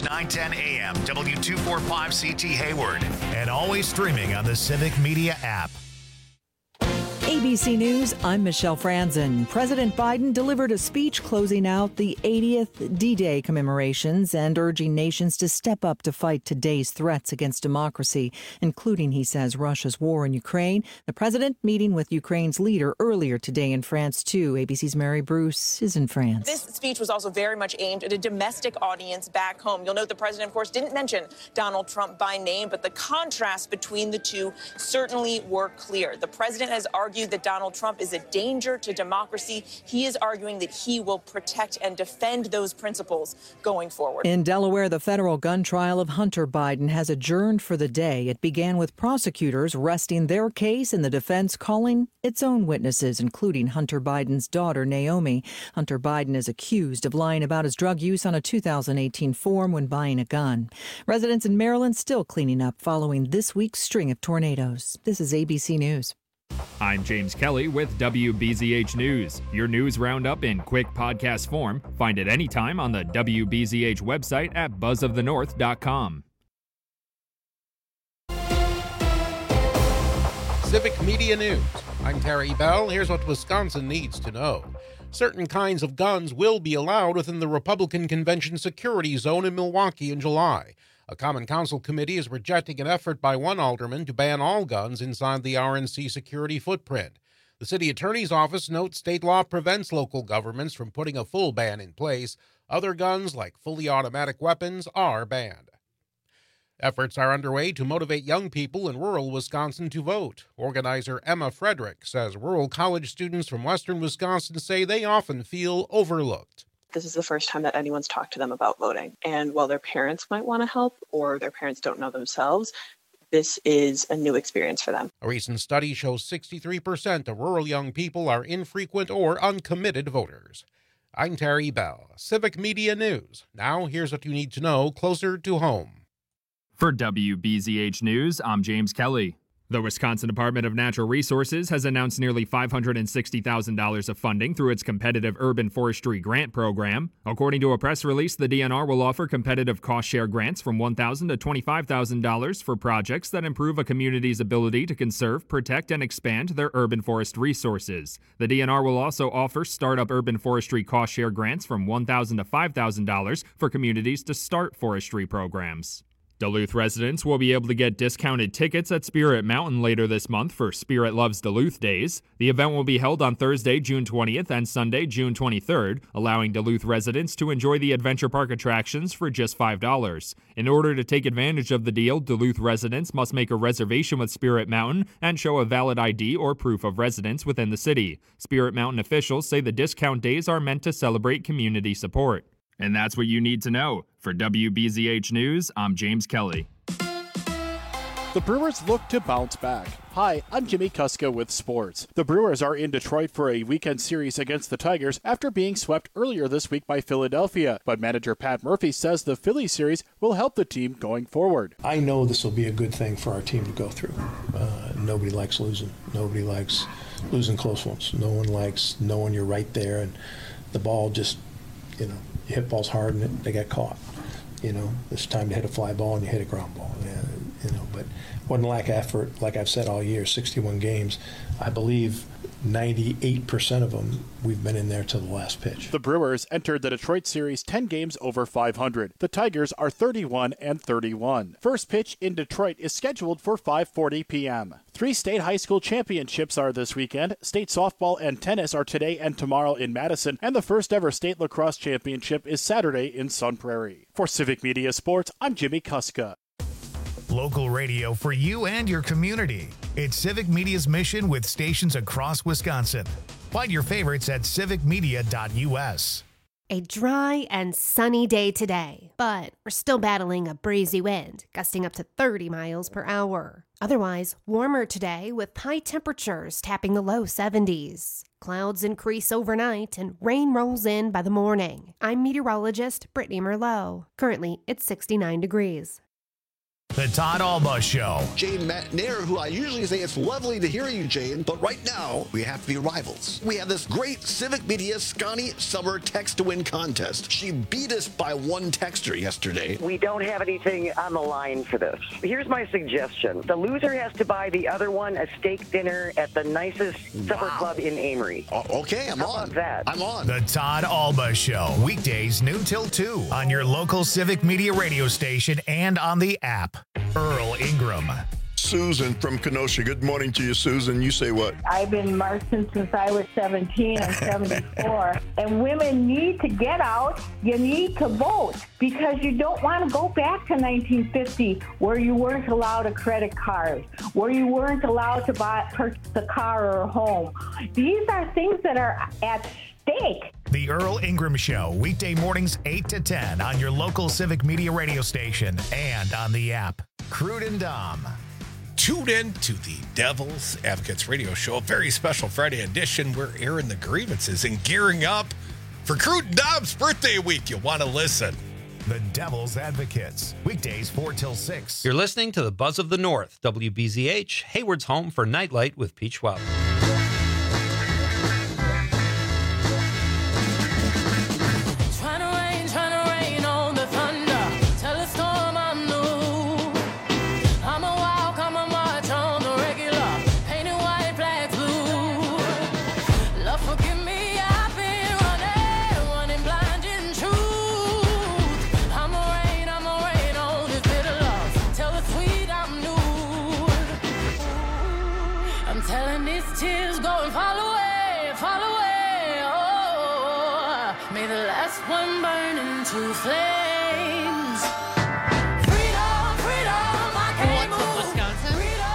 910 AM, W245CT Hayward, and always streaming on the Civic Media app. ABC News, I'm Michelle Franzen. President Biden delivered a speech closing out the 80th D-Day commemorations and urging nations to step up to fight today's threats against democracy, including, he says, Russia's war in Ukraine. The president meeting with Ukraine's leader earlier today in France, too. ABC's Mary Bruce is in France. This speech was also very much aimed at a domestic audience back home. You'll note the president, of course, didn't mention Donald Trump by name, but the contrast between the two certainly were clear. The president has argued that Donald Trump is a danger to democracy. He is arguing that he will protect and defend those principles going forward. In Delaware, the federal gun trial of Hunter Biden has adjourned for the day. It began with prosecutors resting their case and the defense calling its own witnesses, including Hunter Biden's daughter, Naomi. Hunter Biden is accused of lying about his drug use on a 2018 form when buying a gun. Residents in Maryland still cleaning up following this week's string of tornadoes. This is ABC News. I'm James Kelly with WBZH News. Your news roundup in quick podcast form. Find it anytime on the WBZH website at buzzofthenorth.com. Civic Media News. I'm Terry Bell. Here's what Wisconsin needs to know. Certain kinds of guns will be allowed within the Republican Convention Security Zone in Milwaukee in July. A Common Council committee is rejecting an effort by one alderman to ban all guns inside the RNC security footprint. The city attorney's office notes state law prevents local governments from putting a full ban in place. Other guns, like fully automatic weapons, are banned. Efforts are underway to motivate young people in rural Wisconsin to vote. Organizer Emma Frederick says rural college students from western Wisconsin say they often feel overlooked. This is the first time that anyone's talked to them about voting. And while their parents might want to help or their parents don't know themselves, this is a new experience for them. A recent study shows 63% of rural young people are infrequent or uncommitted voters. I'm Terry Bell, Civic Media News. Now here's what you need to know closer to home. For WBZH News, I'm James Kelly. The Wisconsin Department of Natural Resources has announced nearly $560,000 of funding through its competitive urban forestry grant program. According to a press release, the DNR will offer competitive cost-share grants from $1,000 to $25,000 for projects that improve a community's ability to conserve, protect, and expand their urban forest resources. The DNR will also offer startup urban forestry cost-share grants from $1,000 to $5,000 for communities to start forestry programs. Duluth residents will be able to get discounted tickets at Spirit Mountain later this month for Spirit Loves Duluth Days. The event will be held on Thursday, June 20th and Sunday, June 23rd, allowing Duluth residents to enjoy the Adventure Park attractions for just $5. In order to take advantage of the deal, Duluth residents must make a reservation with Spirit Mountain and show a valid ID or proof of residence within the city. Spirit Mountain officials say the discount days are meant to celebrate community support. And that's what you need to know. For WBZH News, I'm James Kelly. The Brewers look to bounce back. Hi, I'm Jimmy Kuska with sports. The Brewers are in Detroit for a weekend series against the Tigers after being swept earlier this week by Philadelphia. But manager Pat Murphy says the Phillies series will help the team going forward. I know this will be a good thing for our team to go through. Nobody likes losing. Nobody likes losing close ones. No one likes knowing you're right there and the ball just, you hit balls hard and they get caught. It's time to hit a fly ball and you hit a ground ball. But wasn't lack of effort, like I've said all year, 61 games. I believe 98% of them, we've been in there to the last pitch. The Brewers entered the Detroit series 10 games over 500. The Tigers are 31-31. First pitch in Detroit is scheduled for 5:40 p.m. 3 state high school championships are this weekend. State softball and tennis are today and tomorrow in Madison, and the first ever state lacrosse championship is Saturday in Sun Prairie. For Civic Media Sports, I'm Jimmy Kuska. Local radio for you and your community. It's Civic Media's mission with stations across Wisconsin. Find your favorites at civicmedia.us. A dry and sunny day today, but we're still battling a breezy wind, gusting up to 30 miles per hour. Otherwise, warmer today with high temperatures tapping the low 70s. Clouds increase overnight and rain rolls in by the morning. I'm meteorologist Brittany Merlot. Currently, it's 69 degrees. The Todd Alba Show. Jane McNair, who I usually say it's lovely to hear you, Jane, but right now we have to be rivals. We have this great Civic Media Scotty Summer Text to Win contest. She beat us by one texter yesterday. We don't have anything on the line for this. Here's my suggestion. The loser has to buy the other one a steak dinner at the nicest supper club in Amory. Okay, I'm How on. about that? I'm on. The Todd Alba Show. Weekdays noon till 2 on your local Civic Media radio station and on the app. Earl Ingram. Susan from Kenosha. Good morning to you, Susan. You say what? I've been marching since I was 17. I'm 74. And women need to get out. You need to vote because you don't want to go back to 1950 where you weren't allowed a credit card, where you weren't allowed to purchase a car or a home. These are things that are at stake. The Earl Ingram Show, weekday mornings 8 to 10 on your local Civic Media radio station and on the app. Crude and Dom. Tune in to the Devil's Advocates radio show, a very special Friday edition. We're airing the grievances and gearing up for Crude and Dom's birthday week. You'll want to listen. The Devil's Advocates, weekdays 4 till 6. You're listening to the Buzz of the North, WBZH, Hayward's home for Nightlight with Pete Schwab. Flames. Freedom, freedom, I can't move. Wisconsin?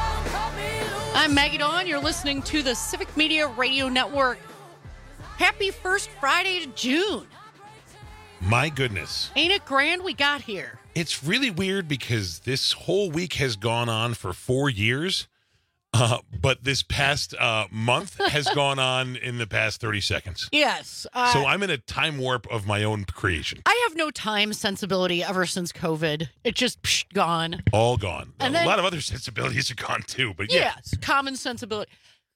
I'm Maggie Dawn. You're listening to the Civic Media Radio Network. Happy first Friday of June. My goodness. Ain't it grand we got here? It's really weird because this whole week has gone on for 4 years. But this past month has gone on in the past 30 seconds. Yes. So I'm in a time warp of my own creation. I have no time sensibility ever since COVID. It just gone. All gone. And a lot of other sensibilities are gone too, but yeah. Yes, common sensibility.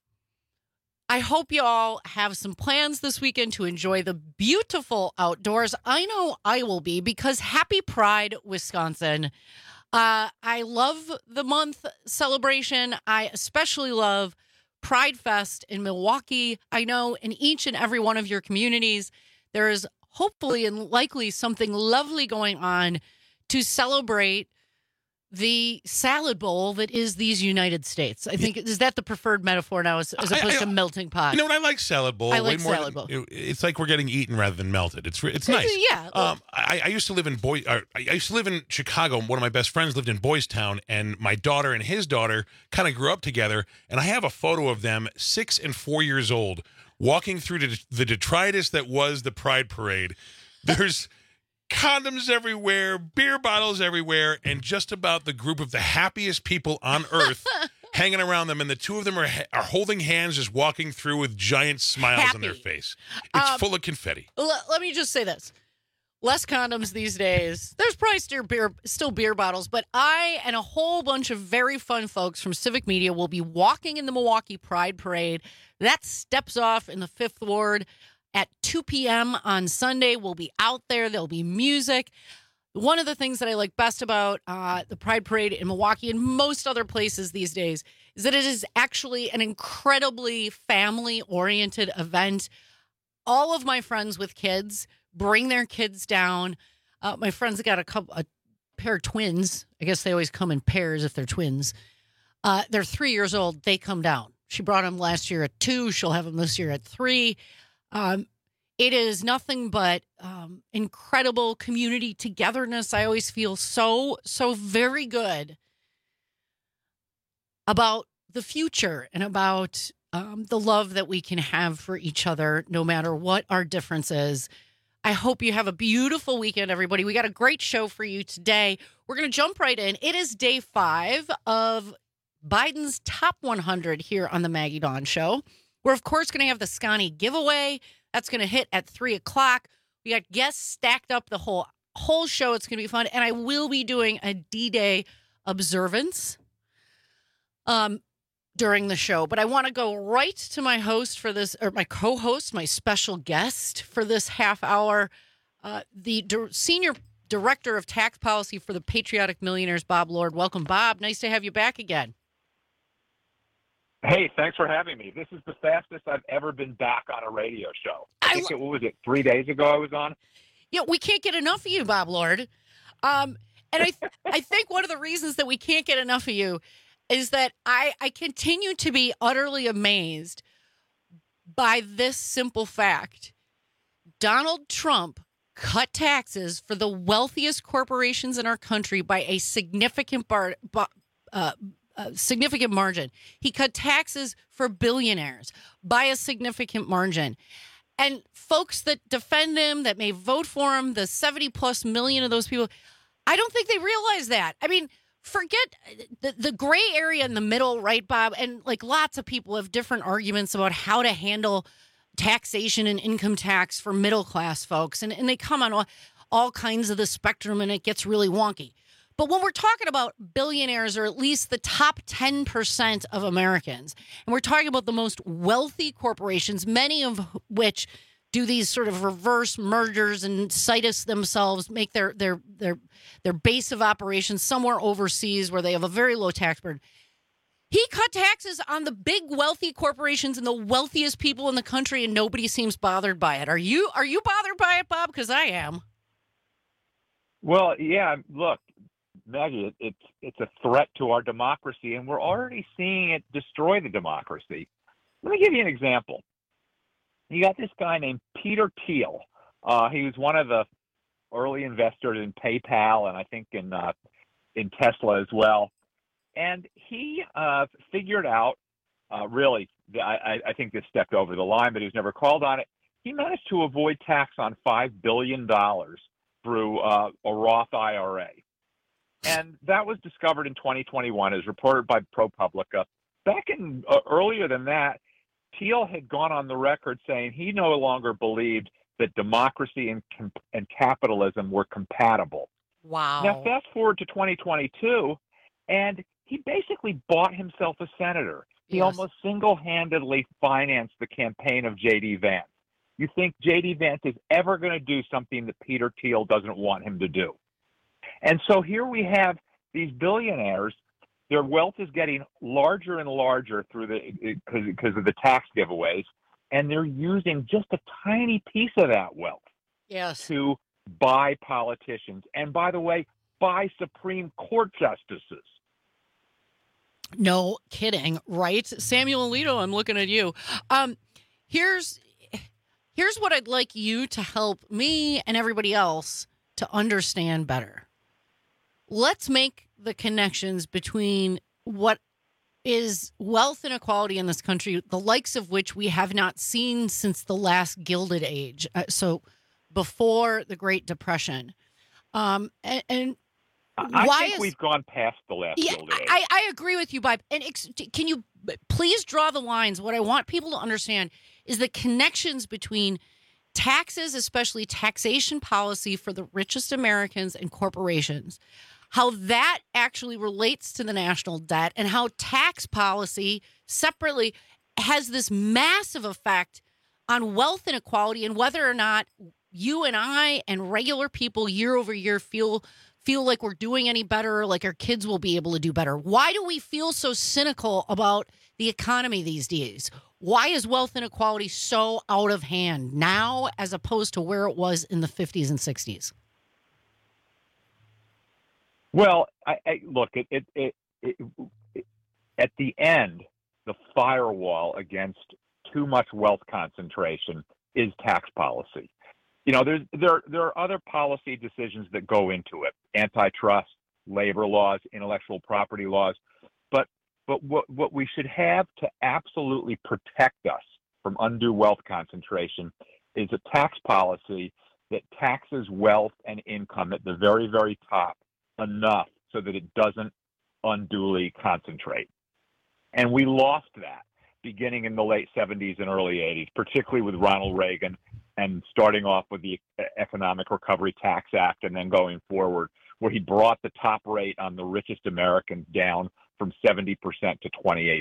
I hope you all have some plans this weekend to enjoy the beautiful outdoors. I know I will be because Happy Pride, Wisconsin. I love the month celebration. I especially love Pride Fest in Milwaukee. I know in each and every one of your communities, there is hopefully and likely something lovely going on to celebrate the salad bowl that is these United States. I think, is that the preferred metaphor now as opposed to melting pot? You know what? I like salad bowl. I like salad bowl. It's like we're getting eaten rather than melted. It's nice. Yeah. I used to live in Chicago. One of my best friends lived in Boys Town, and my daughter and his daughter kind of grew up together. And I have a photo of them, 6 and 4 years old, walking through the detritus that was the Pride Parade. There's condoms everywhere, beer bottles everywhere, and just about the group of the happiest people on earth hanging around them. And the two of them are holding hands, just walking through with giant smiles on their face. It's full of confetti. Let me just say this. Less condoms these days. There's probably still beer bottles, but I and a whole bunch of very fun folks from Civic Media will be walking in the Milwaukee Pride Parade. That steps off in the 5th Ward. At 2 p.m. on Sunday, we'll be out there. There'll be music. One of the things that I like best about the Pride Parade in Milwaukee and most other places these days is that it is actually an incredibly family-oriented event. All of my friends with kids bring their kids down. My friends got a pair of twins. I guess they always come in pairs if they're twins. They're 3 years old. They come down. She brought them last year at 2. She'll have them this year at 3. It is nothing but incredible community togetherness. I always feel so very good about the future and about the love that we can have for each other, no matter what our difference is. I hope you have a beautiful weekend, everybody. We got a great show for you today. We're going to jump right in. It is day 5 of Biden's Top 100 here on the Maggie Dawn Show. We're, of course, going to have the Scotty giveaway. That's going to hit at 3 o'clock. We got guests stacked up the whole show. It's going to be fun. And I will be doing a D-Day observance during the show. But I want to go right to my host for this, or my co-host, my special guest for this half hour, the Senior Director of Tax Policy for the Patriotic Millionaires, Bob Lord. Welcome, Bob. Nice to have you back again. Hey, thanks for having me. This is the fastest I've ever been back on a radio show. I think what was it, 3 days ago I was on? Yeah, we can't get enough of you, Bob Lord. And I think one of the reasons that we can't get enough of you is that I continue to be utterly amazed by this simple fact. Donald Trump cut taxes for the wealthiest corporations in our country by a significant margin. He cut taxes for billionaires by a significant margin. And folks that defend him, that may vote for him, the 70 plus million of those people, I don't think they realize that. I mean, forget the gray area in the middle, right, Bob? And like lots of people have different arguments about how to handle taxation and income tax for middle class folks. And they come on all kinds of the spectrum, and it gets really wonky. But when we're talking about billionaires, or at least the top 10% of Americans, and we're talking about the most wealthy corporations, many of which do these sort of reverse mergers and situs themselves, make their base of operations somewhere overseas where they have a very low tax burden. He cut taxes on the big wealthy corporations and the wealthiest people in the country, and nobody seems bothered by it. Are you bothered by it, Bob? Because I am. Well, yeah, look, Maggie, it's a threat to our democracy, and we're already seeing it destroy the democracy. Let me give you an example. You got this guy named Peter Thiel. He was one of the early investors in PayPal, and I think in Tesla as well. And he figured out, I think this stepped over the line, but he was never called on it. He managed to avoid tax on $5 billion through a Roth IRA. And that was discovered in 2021, as reported by ProPublica. Back in earlier than that, Thiel had gone on the record saying he no longer believed that democracy and capitalism were compatible. Wow. Now, fast forward to 2022, and he basically bought himself a senator. He almost single-handedly financed the campaign of J.D. Vance. You think J.D. Vance is ever going to do something that Peter Thiel doesn't want him to do? And so here we have these billionaires. Their wealth is getting larger and larger because of the tax giveaways, and they're using just a tiny piece of that wealth to buy politicians. And by the way, buy Supreme Court justices. No kidding, right? Samuel Alito, I'm looking at you. Here's what I'd like you to help me and everybody else to understand better. Let's make the connections between what is wealth inequality in this country, the likes of which we have not seen since the last Gilded Age, so before the Great Depression. And I think we've gone past the last Gilded Age. I agree with you, Bob. And can you please draw the lines? What I want people to understand is the connections between taxes, especially taxation policy for the richest Americans and corporations, how that actually relates to the national debt, and how tax policy separately has this massive effect on wealth inequality, and whether or not you and I and regular people year over year feel like we're doing any better, or like our kids will be able to do better. Why do we feel so cynical about the economy these days? Why is wealth inequality so out of hand now as opposed to where it was in the 50s and 60s? Well, look, at the end, the firewall against too much wealth concentration is tax policy. You know, there are other policy decisions that go into it: antitrust, labor laws, intellectual property laws. But what we should have to absolutely protect us from undue wealth concentration is a tax policy that taxes wealth and income at the very, very top enough so that it doesn't unduly concentrate. And we lost that beginning in the late 70s and early 80s, particularly with Ronald Reagan, and starting off with the Economic Recovery Tax Act, and then going forward where he brought the top rate on the richest Americans down from 70% to 28%.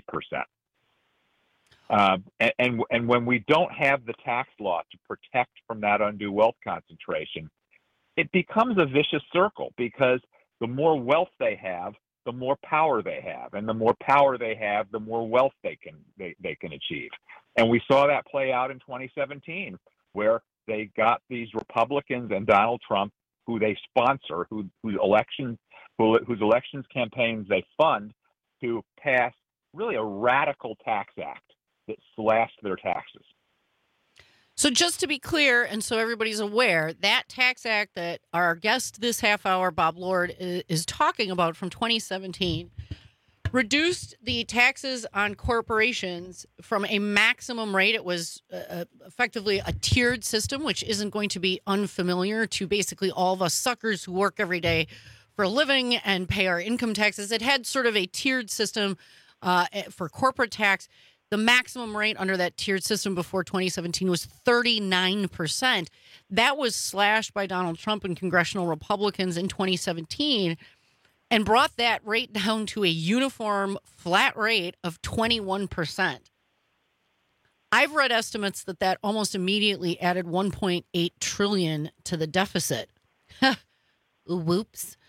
And when we don't have the tax law to protect from that undue wealth concentration, it becomes a vicious circle, because the more wealth they have, the more power they have, and the more power they have, the more wealth they can achieve. And we saw that play out in 2017, where they got these Republicans and Donald Trump, who they sponsor, whose elections campaigns they fund, to pass really a radical tax act that slashed their taxes. So just to be clear, and so everybody's aware, that tax act that our guest this half hour, Bob Lord, is talking about from 2017, reduced the taxes on corporations from a maximum rate. It was effectively a tiered system, which isn't going to be unfamiliar to basically all of us suckers who work every day for a living and pay our income taxes. It had sort of a tiered system for corporate tax. The maximum rate under that tiered system before 2017 was 39%. That was slashed by Donald Trump and congressional Republicans in 2017 and brought that rate down to a uniform flat rate of 21%. I've read estimates that almost immediately added $1.8 trillion to the deficit. Whoops.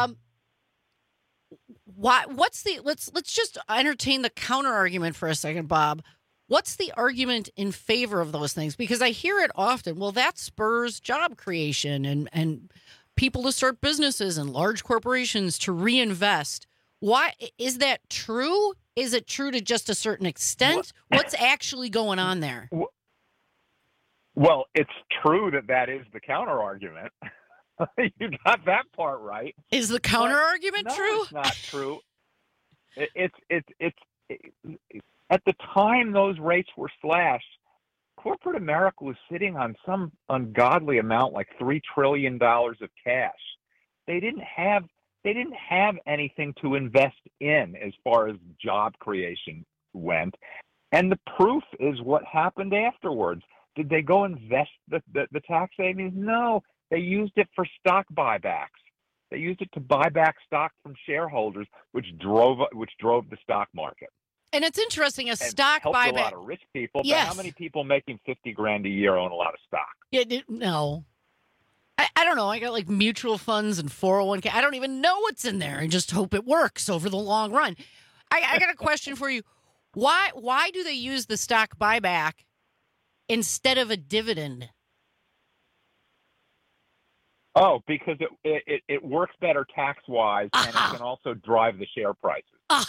Let's just entertain the counter argument for a second, Bob. What's the argument in favor of those things? Because I hear it often. Well, that spurs job creation and people to start businesses and large corporations to reinvest. Why is that true? Is it true to just a certain extent? What's actually going on there? Well, it's true that is the counter argument. You got that part right. Is the counter argument true? It's not true. It's at the time those rates were slashed, corporate America was sitting on some ungodly amount, like $3 trillion of cash. They didn't have anything to invest in as far as job creation went, and the proof is what happened afterwards. Did they go invest the tax savings? No. They used it for stock buybacks. They used it to buy back stock from shareholders, which drove the stock market. And it's interesting, stock helped buyback. A lot of rich people. Yes. But how many people making $50,000 a year own a lot of stock? Yeah, no. I don't know. I got like mutual funds and 401k. I don't even know what's in there. I just hope it works over the long run. I got a question for you. Why do they use the stock buyback instead of a dividend? Oh, because it works better tax-wise, and it can also drive the share prices.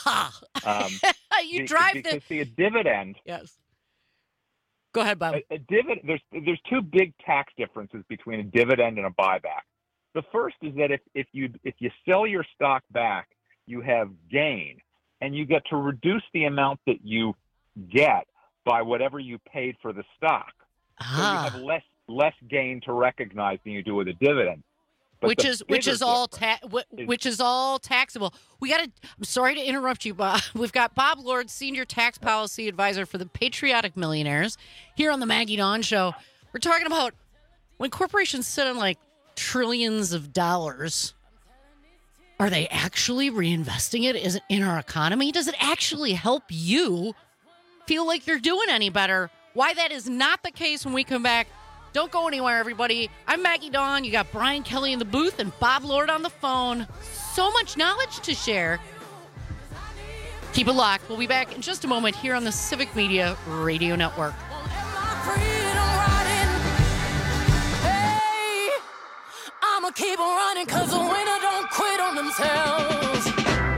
Because a dividend. Yes. Go ahead, Bob. A dividend. There's two big tax differences between a dividend and a buyback. The first is that if you sell your stock back, you have gain, and you get to reduce the amount that you get by whatever you paid for the stock. So you have less gain to recognize than you do with a dividend. But which is all taxable. I'm sorry to interrupt you, Bob. We've got Bob Lord, Senior Tax Policy Advisor for the Patriotic Millionaires, here on the Maggie Dawn Show. We're talking about when corporations sit on like trillions of dollars, are they actually reinvesting it? Is it in our economy? Does it actually help you feel like you're doing any better? Why that is not the case when we come back. Don't go anywhere, everybody. I'm Maggie Dawn. You got Brian Kelly in the booth and Bob Lord on the phone. So much knowledge to share. Keep it locked. We'll be back in just a moment here on the Civic Media Radio Network. Hey, I'ma keep on running because the winner don't quit on themselves.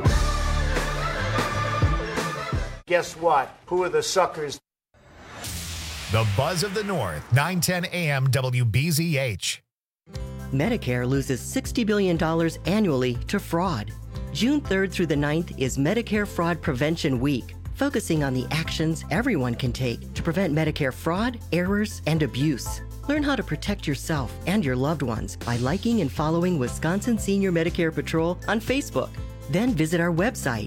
Guess what? Who are the suckers? The Buzz of the North, 910 AM WBZH. Medicare loses $60 billion annually to fraud. June 3rd through the 9th is Medicare Fraud Prevention Week, focusing on the actions everyone can take to prevent Medicare fraud, errors, and abuse. Learn how to protect yourself and your loved ones by liking and following Wisconsin Senior Medicare Patrol on Facebook. Then visit our website,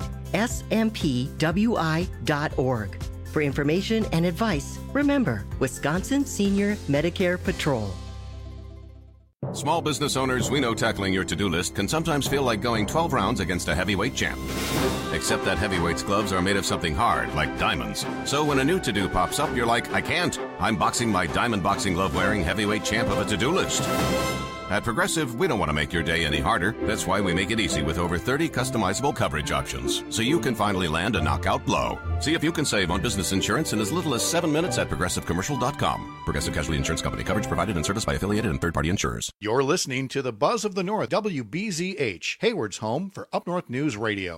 smpwi.org. For information and advice, remember Wisconsin Senior Medicare Patrol. Small business owners, we know tackling your to-do list can sometimes feel like going 12 rounds against a heavyweight champ. Except that heavyweight's gloves are made of something hard, like diamonds. So when a new to-do pops up, you're like, I can't. I'm boxing my diamond boxing glove-wearing heavyweight champ of a to-do list. At Progressive, we don't want to make your day any harder. That's why we make it easy with over 30 customizable coverage options, so you can finally land a knockout blow. See if you can save on business insurance in as little as 7 minutes at ProgressiveCommercial.com. Progressive Casualty Insurance Company. Coverage provided and serviced by affiliated and third-party insurers. You're listening to the Buzz of the North, WBZH, Hayward's home for Up North News Radio.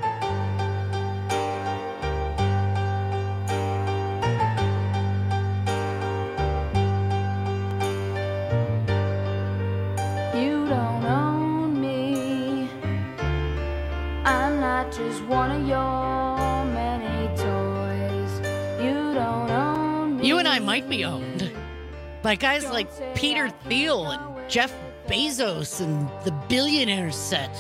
Just one of your many toys. You don't own me. You and I might be owned by guys like Peter Thiel and Jeff Bezos and the billionaire set.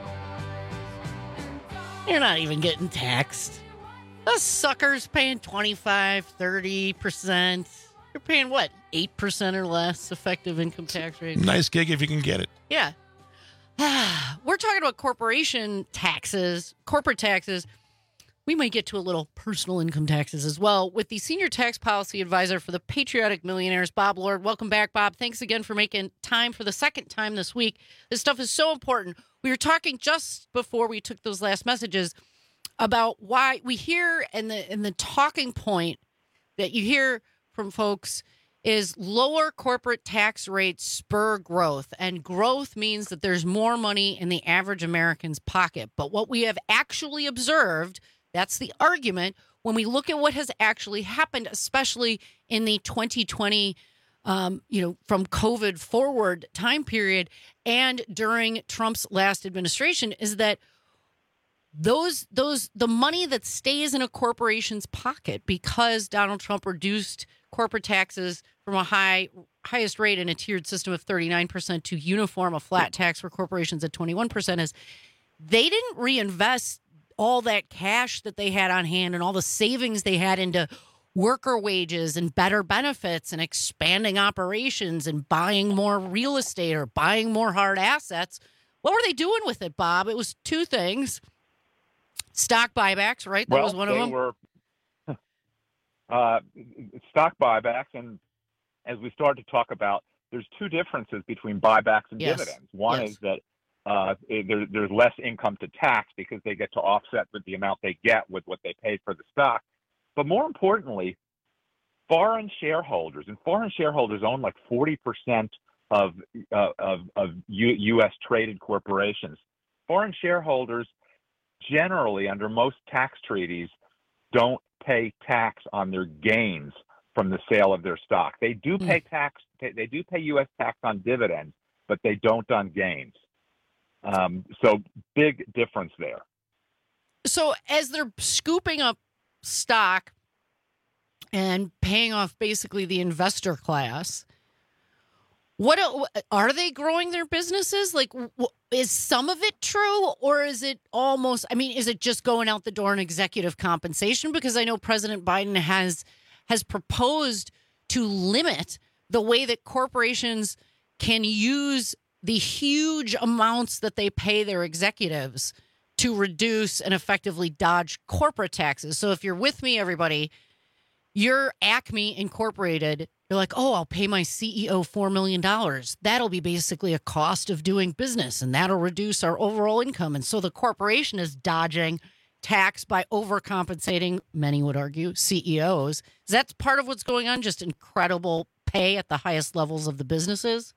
You're not even getting taxed. Those suckers paying 25, 30%. You're paying what, 8% or less effective income tax rate? Nice gig if you can get it. Yeah. We're talking about corporation taxes, corporate taxes. We might get to a little personal income taxes as well with the senior tax policy advisor for the Patriotic Millionaires, Bob Lord. Welcome back, Bob. Thanks again for making time for the second time this week. This stuff is so important. We were talking just before we took those last messages about why we hear and the talking point that you hear from folks is lower corporate tax rates spur growth, and growth means that there's more money in the average American's pocket. But what we have actually observed, that's the argument, when we look at what has actually happened, especially in the 2020, from COVID forward time period and during Trump's last administration, is that the money that stays in a corporation's pocket because Donald Trump reduced corporate taxes from a highest rate in a tiered system of 39% to uniform a flat tax for corporations at 21% is they didn't reinvest all that cash that they had on hand and all the savings they had into worker wages and better benefits and expanding operations and buying more real estate or buying more hard assets. What were they doing with it, Bob? It was two things. Stock buybacks, right? That was one of them. Were stock buybacks, and as we started to talk about, there's two differences between buybacks and dividends. One is that there's less income to tax because they get to offset with the amount they get with what they paid for the stock. But more importantly, foreign shareholders own like 40% of U.S. traded corporations. Foreign shareholders generally, under most tax treaties, don't pay tax on their gains from the sale of their stock. They do pay tax. They do pay U.S. tax on dividends, but they don't on gains. So big difference there. So as they're scooping up stock and paying off basically the investor class, what are they growing their businesses? Like, is some of it true, or is it almost? I mean, is it just going out the door in executive compensation? Because I know President Biden has proposed to limit the way that corporations can use the huge amounts that they pay their executives to reduce and effectively dodge corporate taxes. So if you're with me, everybody, you're Acme Incorporated. You're like, oh, I'll pay my CEO $4 million. That'll be basically a cost of doing business, and that'll reduce our overall income. And so the corporation is dodging tax by overcompensating, many would argue, CEOs. Is that part of what's going on? Just incredible pay at the highest levels of the businesses?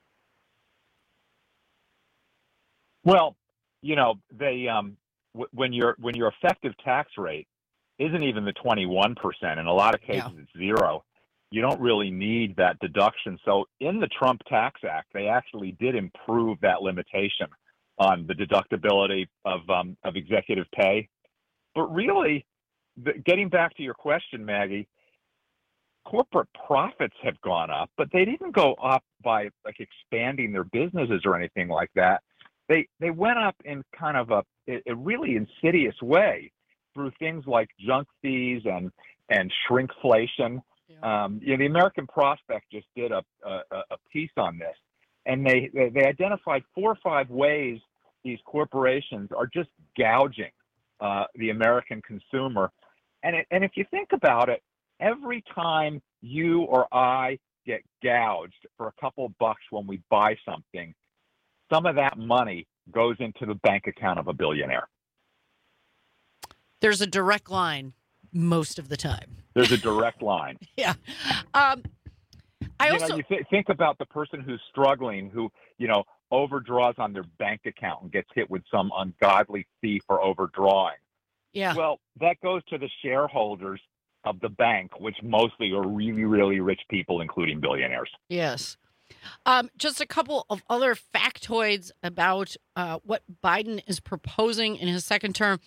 Well, they when your effective tax rate isn't even the 21%. In a lot of cases, it's zero. You don't really need that deduction. So in the Trump Tax Act, they actually did improve that limitation on the deductibility of executive pay. But really, getting back to your question, Maggie, corporate profits have gone up, but they didn't go up by like expanding their businesses or anything like that. They went up in kind of a really insidious way through things like junk fees and shrinkflation. The American Prospect just did a piece on this. and they identified 4 or 5 ways these corporations are just gouging the American consumer. And if you think about it, every time you or I get gouged for a couple bucks when we buy something, some of that money goes into the bank account of a billionaire. There's a direct line most of the time. There's a direct line. Yeah. You think about the person who's struggling, who, overdraws on their bank account and gets hit with some ungodly fee for overdrawing. Yeah. Well, that goes to the shareholders of the bank, which mostly are really, really rich people, including billionaires. Yes. Just a couple of other factoids about what Biden is proposing in his second term.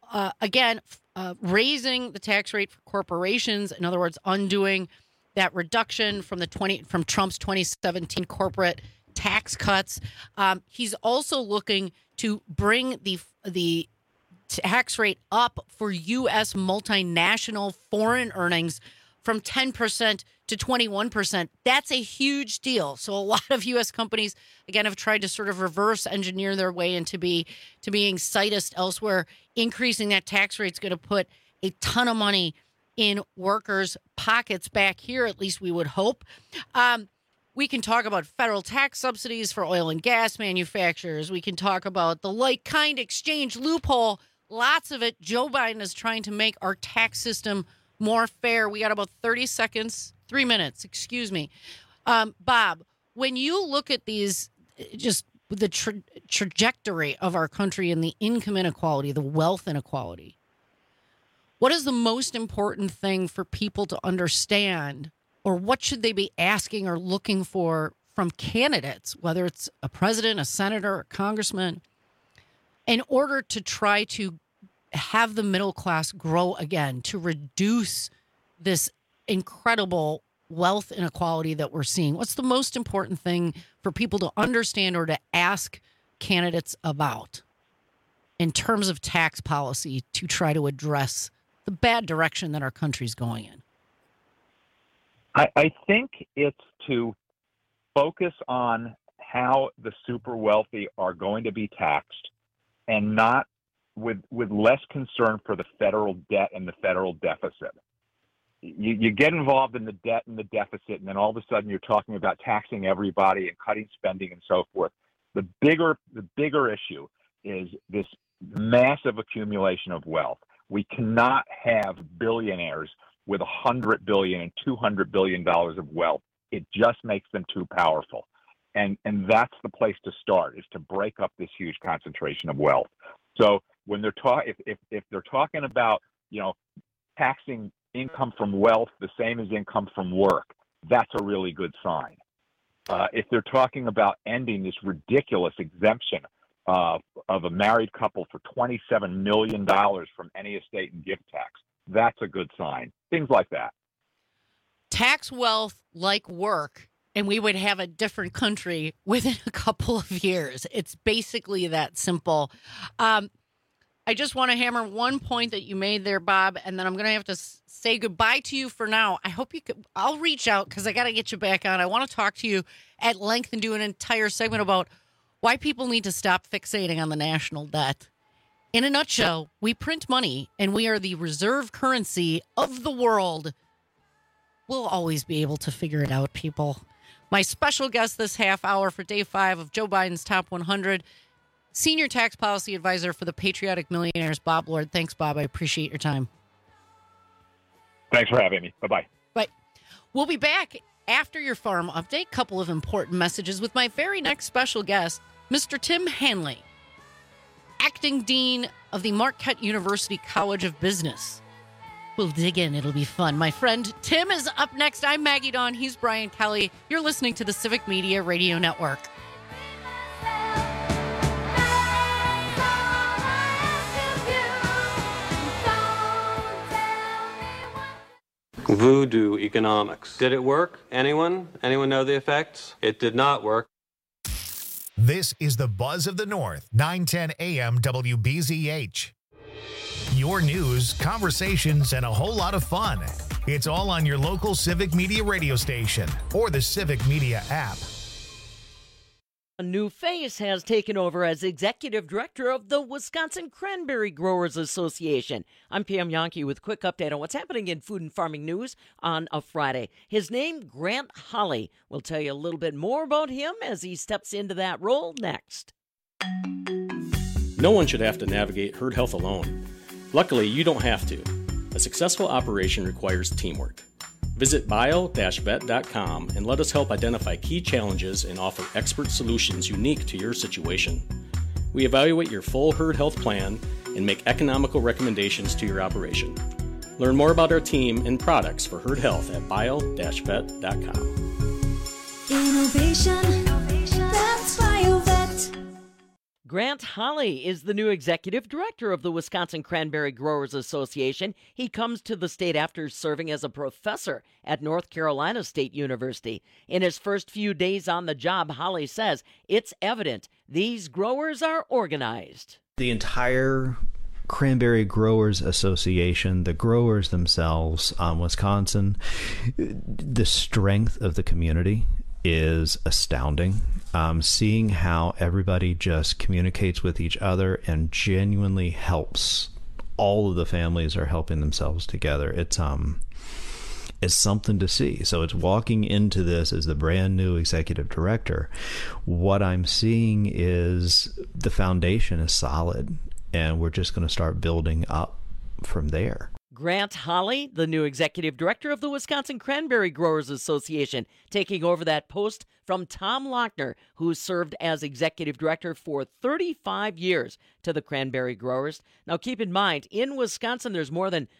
Raising the tax rate for corporations, in other words, undoing that reduction from Trump's 2017 corporate tax cuts. He's also looking to bring the tax rate up for U.S. multinational foreign earnings from 10% to 21%. That's a huge deal. So a lot of U.S. companies, again, have tried to sort of reverse engineer their way into being sightist elsewhere. Increasing that tax rate is going to put a ton of money in workers' pockets back here, at least we would hope. We can talk about federal tax subsidies for oil and gas manufacturers. We can talk about the like-kind exchange loophole. Lots of it. Joe Biden is trying to make our tax system more fair. We got about 3 minutes, excuse me. Bob, when you look at these, just the trajectory of our country and the income inequality, the wealth inequality, what is the most important thing for people to understand, or what should they be asking or looking for from candidates, whether it's a president, a senator, a congressman, in order to try to have the middle class grow again, to reduce this incredible wealth inequality that we're seeing? What's the most important thing for people to understand or to ask candidates about in terms of tax policy to try to address the bad direction that our country's going in? I think it's to focus on how the super wealthy are going to be taxed, and not with less concern for the federal debt and the federal deficit. You get involved in the debt and the deficit, and then all of a sudden you're talking about taxing everybody and cutting spending and so forth. The bigger issue is this massive accumulation of wealth. We cannot have billionaires with $100 billion and $200 billion of wealth. It just makes them too powerful. And that's the place to start, is to break up this huge concentration of wealth. So when they're if they're talking about, taxing income from wealth the same as income from work, that's a really good sign. If they're talking about ending this ridiculous exemption of a married couple for $27 million from any estate and gift tax, that's a good sign. Things like that. Tax wealth like work, and we would have a different country within a couple of years. It's basically that simple. I just want to hammer one point that you made there, Bob, and then I'm going to have to say goodbye to you for now. I hope I'll reach out because I got to get you back on. I want to talk to you at length and do an entire segment about why people need to stop fixating on the national debt. In a nutshell, we print money, and we are the reserve currency of the world. We'll always be able to figure it out, people. My special guest this half hour for Day 5 of Joe Biden's Top 100, Senior Tax Policy Advisor for the Patriotic Millionaires, Bob Lord. Thanks, Bob. I appreciate your time. Thanks for having me. Bye-bye. Bye. We'll be back after your farm update. Couple of important messages with my very next special guest, Mr. Tim Hanley, Acting Dean of the Marquette University College of Business. We'll dig in. It'll be fun. My friend Tim is up next. I'm Maggie Dawn. He's Brian Kelly. You're listening to the Civic Media Radio Network. Voodoo economics. Did it work? Anyone? Anyone know the effects? It did not work. This is the Buzz of the North, 910 AM WBZH. Your news, conversations, and a whole lot of fun. It's all on your local Civic Media radio station or the Civic Media app. A new face has taken over as executive director of the Wisconsin Cranberry Growers Association. I'm Pam Yonke with a quick update on what's happening in food and farming news on a Friday. His name, Grant Holley. We'll tell you a little bit more about him as he steps into that role next. No one should have to navigate herd health alone. Luckily, you don't have to. A successful operation requires teamwork. Visit bio-vet.com and let us help identify key challenges and offer expert solutions unique to your situation. We evaluate your full herd health plan and make economical recommendations to your operation. Learn more about our team and products for herd health at bio-vet.com. Innovation, that's BioVet. Grant Holley is the new executive director of the Wisconsin Cranberry Growers Association. He comes to the state after serving as a professor at North Carolina State University. In his first few days on the job, Holley says it's evident these growers are organized. The entire Cranberry Growers Association, the growers themselves, Wisconsin, the strength of the community is astounding. Seeing how everybody just communicates with each other and genuinely helps. All of the families are helping themselves together. It's something to see. So it's walking into this as the brand new executive director. What I'm seeing is the foundation is solid, and we're just going to start building up from there. Grant Holley, the new executive director of the Wisconsin Cranberry Growers Association, taking over that post from Tom Lochner, who served as executive director for 35 years to the cranberry growers. Now, keep in mind, in Wisconsin, there's more than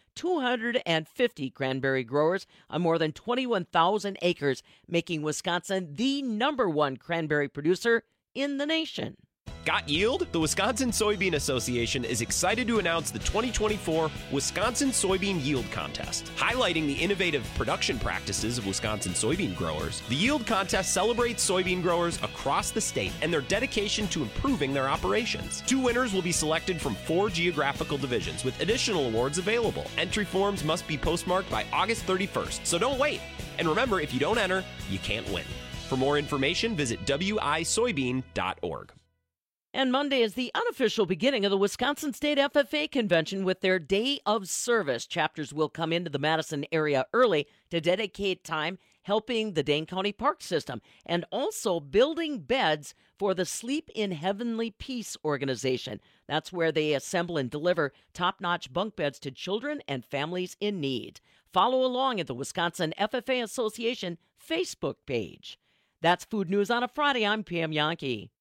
250 cranberry growers on more than 21,000 acres, making Wisconsin the #1 cranberry producer in the nation. Got yield? The Wisconsin Soybean Association is excited to announce the 2024 Wisconsin Soybean Yield Contest. Highlighting the innovative production practices of Wisconsin soybean growers, the Yield Contest celebrates soybean growers across the state and their dedication to improving their operations. 2 winners will be selected from 4 geographical divisions, with additional awards available. Entry forms must be postmarked by August 31st, so don't wait. And remember, if you don't enter, you can't win. For more information, visit wisoybean.org. And Monday is the unofficial beginning of the Wisconsin State FFA Convention with their Day of Service. Chapters will come into the Madison area early to dedicate time helping the Dane County Park System and also building beds for the Sleep in Heavenly Peace organization. That's where they assemble and deliver top-notch bunk beds to children and families in need. Follow along at the Wisconsin FFA Association Facebook page. That's Food News on a Friday. I'm Pam Yonke.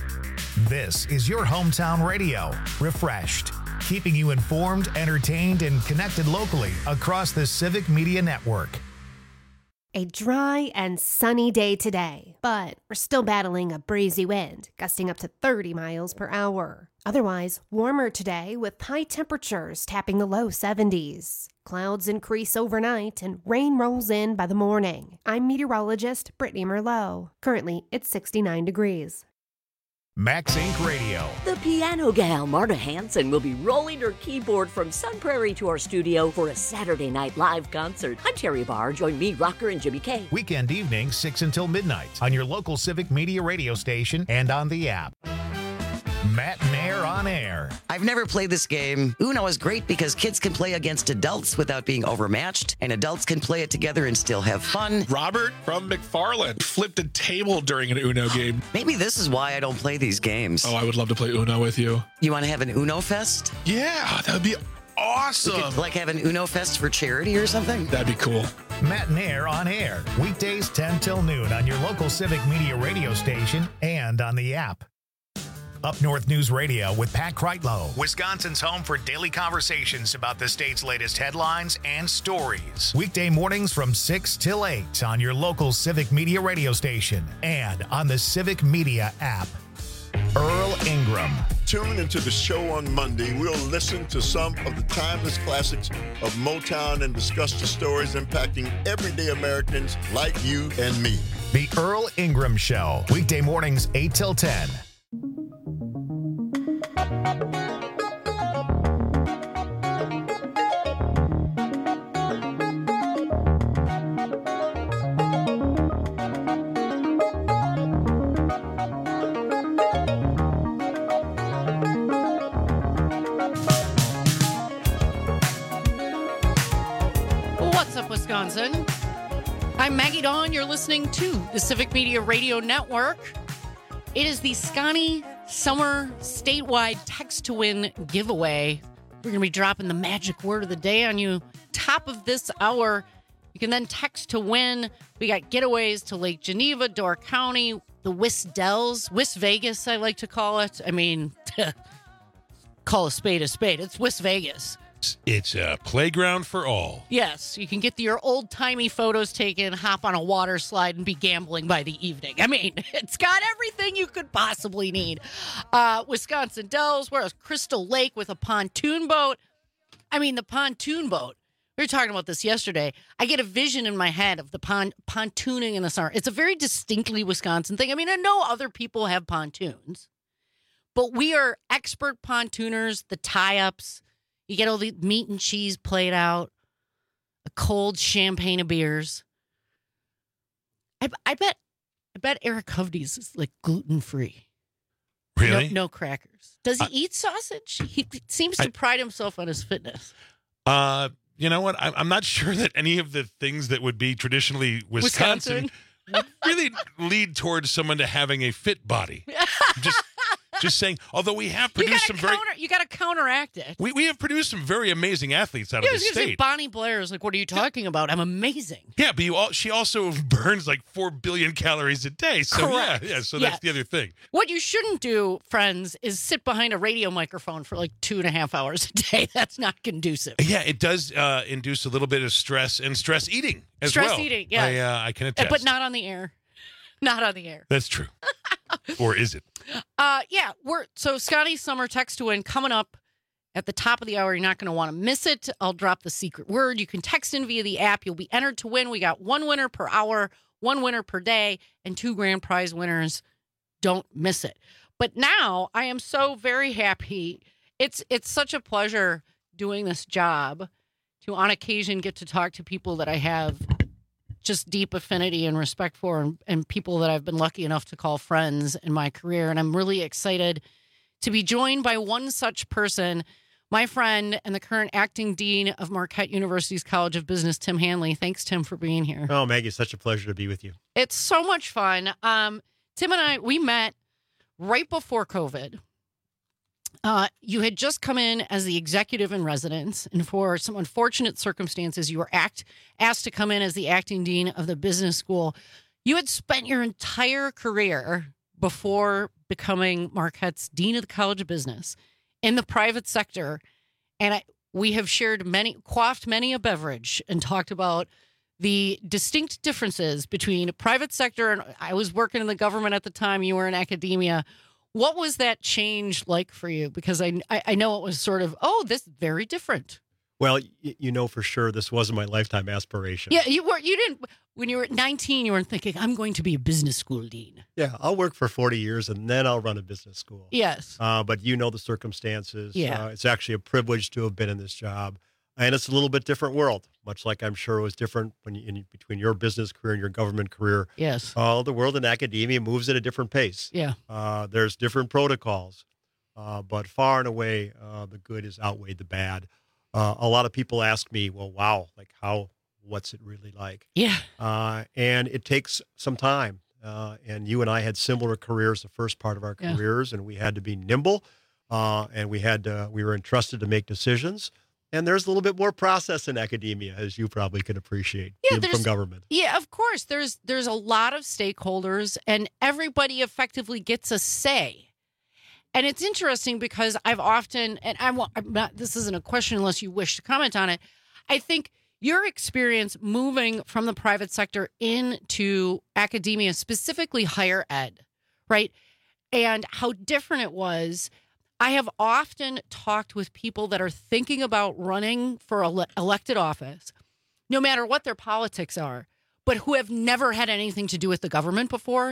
This is your hometown radio, Refreshed, keeping you informed, entertained, and connected locally across the Civic Media Network. A dry and sunny day today, but we're still battling a breezy wind, gusting up to 30 miles per hour. Otherwise, warmer today with high temperatures tapping the low 70s. Clouds increase overnight and rain rolls in by the morning. I'm meteorologist Brittany Merlot. Currently, it's 69 degrees. Max Inc. Radio. The piano gal Marta Hanson will be rolling her keyboard from Sun Prairie to our studio for a Saturday Night Live concert. I'm Terry Barr. Join me, Rocker, and Jimmy K. Weekend evenings, 6 until midnight on your local Civic Media radio station and on the app. Matt Mayer on air. I've never played this game. Uno is great because kids can play against adults without being overmatched, and adults can play it together and still have fun. Robert from McFarland flipped a table during an Uno game. Maybe this is why I don't play these games. Oh, I would love to play Uno with you. You want to have an Uno Fest? Yeah, that would be awesome. We could, like, have an Uno Fest for charity or something? That'd be cool. Matt Nair on air. Weekdays 10 till noon on your local Civic Media radio station and on the app. Up North News Radio with Pat Kreitlow, Wisconsin's home for daily conversations about the state's latest headlines and stories. Weekday mornings from 6 till 8 on your local Civic Media radio station and on the Civic Media app. Earl Ingram. Tune into the show on Monday. We'll listen to some of the timeless classics of Motown and discuss the stories impacting everyday Americans like you and me. The Earl Ingram Show. Weekday mornings 8 till 10. Wisconsin. I'm Maggie Dawn. You're listening to the Civic Media Radio Network. It is the Scotty Summer statewide text to win giveaway. We're going to be dropping the magic word of the day on you. Top of this hour, you can then text to win. We got getaways to Lake Geneva, Door County, the Wis Dells, Wis Vegas, I like to call it. I mean, call a spade a spade. It's Wis Vegas. It's a playground for all. Yes, you can get your old-timey photos taken, hop on a water slide, and be gambling by the evening. I mean, it's got everything you could possibly need. Wisconsin Dells, whereas Crystal Lake with a pontoon boat. I mean, the pontoon boat. We were talking about this yesterday. I get a vision in my head of the pontooning in the summer. It's a very distinctly Wisconsin thing. I mean, I know other people have pontoons, but we are expert pontooners, the tie-ups. You get all the meat and cheese played out, a cold champagne of beers. I bet Eric Hovdes is like gluten-free. Really? No crackers. Does he eat sausage? He seems to pride himself on his fitness. You know what? I'm not sure that any of the things that would be traditionally Wisconsin would really lead towards someone to having a fit body. Just saying, although we have produced you got to counteract it. We have produced some very amazing athletes out of the state. Bonnie Blair is like, what are you talking about? I'm amazing. Yeah, but she also burns like 4 billion calories a day. So correct. Yeah, so that's the other thing. What you shouldn't do, friends, is sit behind a radio microphone for like 2.5 hours a day. That's not conducive. Yeah, it does induce a little bit of stress and stress eating as well. Stress eating, yeah. I can attest. But not on the air. Not on the air. That's true. Or is it? Yeah, so Scotty's Summer Text to Win coming up at the top of the hour. You're not going to want to miss it. I'll drop the secret word. You can text in via the app. You'll be entered to win. We got 1 winner per hour, 1 winner per day, and 2 grand prize winners. Don't miss it. But now I am so very happy. It's such a pleasure doing this job to on occasion get to talk to people that I have just deep affinity and respect for, and people that I've been lucky enough to call friends in my career. And I'm really excited to be joined by one such person, my friend and the current acting dean of Marquette University's College of Business, Tim Hanley. Thanks, Tim, for being here. Oh, Maggie, it's such a pleasure to be with you. It's so much fun. Tim and I, we met right before COVID. You had just come in as the executive in residence, and for some unfortunate circumstances, you were asked to come in as the acting dean of the business school. You had spent your entire career before becoming Marquette's dean of the College of Business in the private sector, and we have quaffed many a beverage and talked about the distinct differences between private sector, and I was working in the government at the time. You were in academia. What was that change like for you? Because I know it was sort of, this is very different. Well, you know for sure this wasn't my lifetime aspiration. Yeah, you didn't, when you were 19, you weren't thinking, I'm going to be a business school dean. Yeah, I'll work for 40 years and then I'll run a business school. Yes. But you know the circumstances. Yeah. It's actually a privilege to have been in this job. And it's a little bit different world, much like I'm sure it was different between your business career and your government career. Yes. The world in academia moves at a different pace. Yeah. There's different protocols, but far and away, the good has outweighed the bad. A lot of people ask me, well, wow, like what's it really like? Yeah. And it takes some time. And you and I had similar careers the first part of our careers, and we had to be nimble, and we were entrusted to make decisions. And there's a little bit more process in academia, as you probably can appreciate from government. Yeah, of course. There's a lot of stakeholders, and everybody effectively gets a say. And it's interesting because I've often, and I'm not, this isn't a question unless you wish to comment on it. I think your experience moving from the private sector into academia, specifically higher ed, right? And how different it was. I have often talked with people that are thinking about running for elected office, no matter what their politics are, but who have never had anything to do with the government before,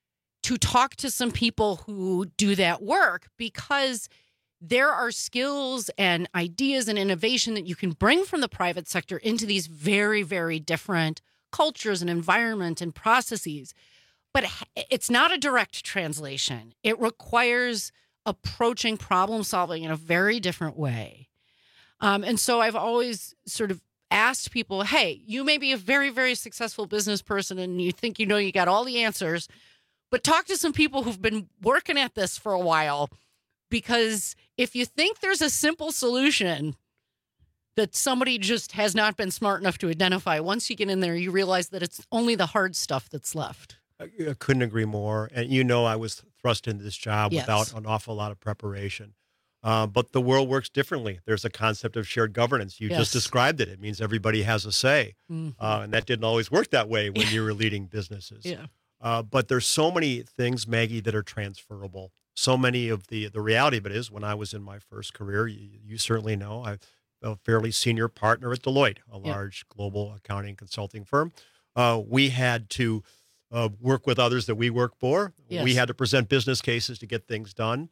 to talk to some people who do that work, because there are skills and ideas and innovation that you can bring from the private sector into these very, very different cultures and environment and processes. But it's not a direct translation. It requires approaching problem solving in a very different way. And so I've always sort of asked people, hey, you may be a very, very successful business person and you think you know you got all the answers, but talk to some people who've been working at this for a while, because if you think there's a simple solution that somebody just has not been smart enough to identify, once you get in there, you realize that it's only the hard stuff that's left. I couldn't agree more. And I was thrust into this job without an awful lot of preparation. But the world works differently. There's a concept of shared governance. You just described it. It means everybody has a say. And that didn't always work that way when you were leading businesses. But there's so many things, Maggie, that are transferable. So many of the reality of it is, when I was in my first career, you certainly know, I'm a fairly senior partner at Deloitte, a large global accounting consulting firm. We had to work with others that we work for. We had to present business cases to get things done.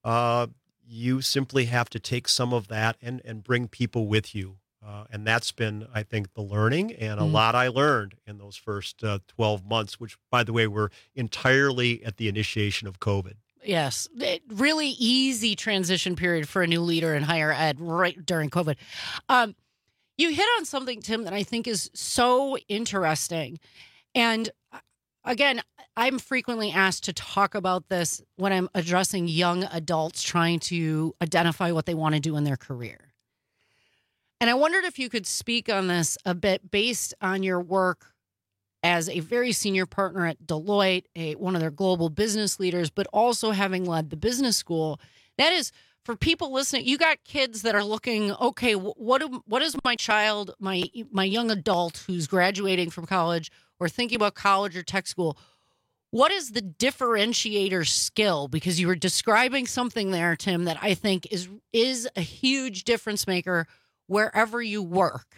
You simply have to take some of that and bring people with you. And that's been, I think, the learning, and a lot I learned in those first 12 months, which, by the way, were entirely at the initiation of COVID. Yes, really easy transition period for a new leader in higher ed right during COVID. You hit on something, Tim, that I think is so interesting. And again, I'm frequently asked to talk about this when I'm addressing young adults trying to identify what they want to do in their career. And I wondered if you could speak on this a bit based on your work as a very senior partner at Deloitte, one of their global business leaders, but also having led the business school. That is, for people listening, you got kids that are looking, okay, what is my child, my young adult who's graduating from college or thinking about college or tech school, what is the differentiator skill? Because you were describing something there, Tim, that I think is a huge difference maker wherever you work.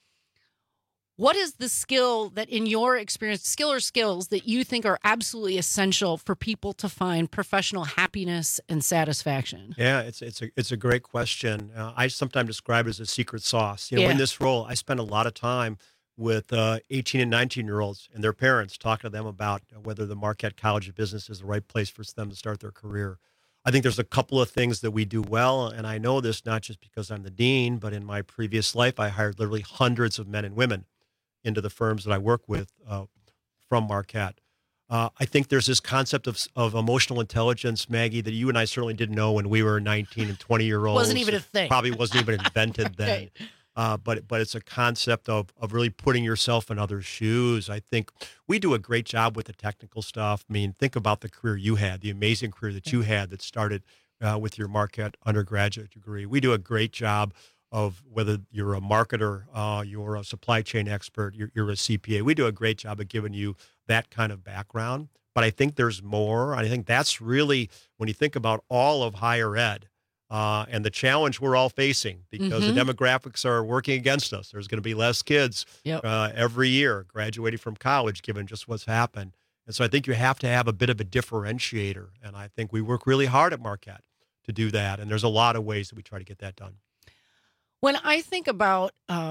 What is the skill that, in your experience, skill or skills that you think are absolutely essential for people to find professional happiness and satisfaction? Yeah, it's a great question. I sometimes describe it as a secret sauce. In this role, I spend a lot of time with 18 and 19-year-olds and their parents, talking to them about whether the Marquette College of Business is the right place for them to start their career. I think there's a couple of things that we do well, and I know this not just because I'm the dean, but in my previous life, I hired literally hundreds of men and women into the firms that I work with from Marquette. I think there's this concept of emotional intelligence, Maggie, that you and I certainly didn't know when we were 19 and 20-year-olds. Wasn't even a thing. Probably wasn't even invented then. But it's a concept of really putting yourself in others' shoes. I think we do a great job with the technical stuff. I mean, think about the career you had, the amazing career that you had that started with your Marquette undergraduate degree. We do a great job of whether you're a marketer, you're a supply chain expert, you're a CPA. We do a great job of giving you that kind of background. But I think there's more. I think that's really, when you think about all of higher ed, and the challenge we're all facing, because the demographics are working against us. There's going to be less kids every year graduating from college, given just what's happened. And so I think you have to have a bit of a differentiator. And I think we work really hard at Marquette to do that. And there's a lot of ways that we try to get that done. When I think about